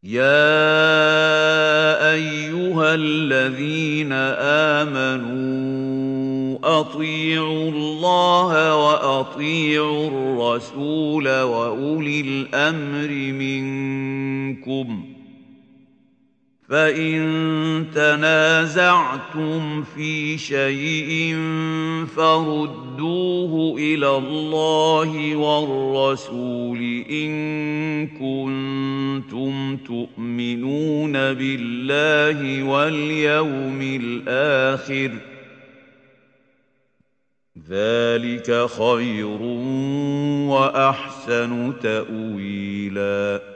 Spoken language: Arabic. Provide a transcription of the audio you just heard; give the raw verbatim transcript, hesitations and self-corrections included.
يا أيها الذين آمنوا أطيعوا الله وأطيعوا الرسول وأولي الأمر منكم فإن تنازعتم في شيء فردوه إلى الله والرسول إن كنتم تؤمنون بالله واليوم الآخر ذلك خير وأحسن تأويلاً